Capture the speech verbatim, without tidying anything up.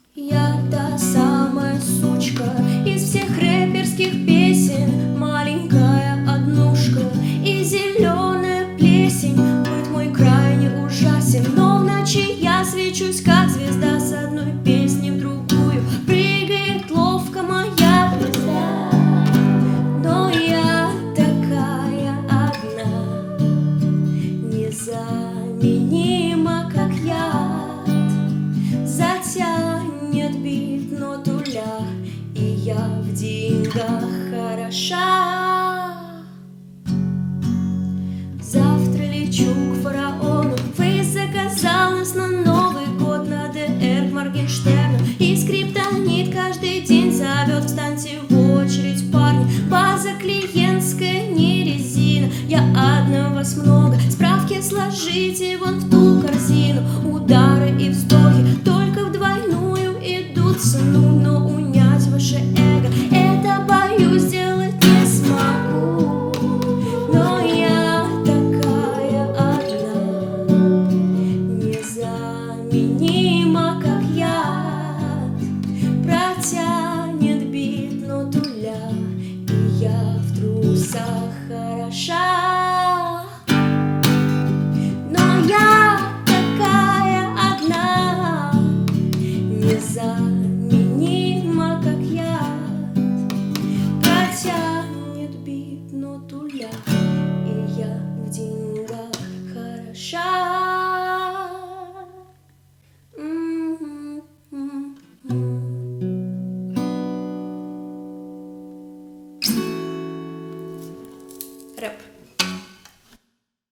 Я та самая сучка из всех рэперских песен, маленькая однушка и зеленая плесень. Быт мой крайне ужасен, но в ночи я свечусь, как звезда, с одной песни в другую. Прыгает ловко моя звезда, но я такая одна, незаменима, как яд. Затянет бит ноту ля, и я в деньгах хороша.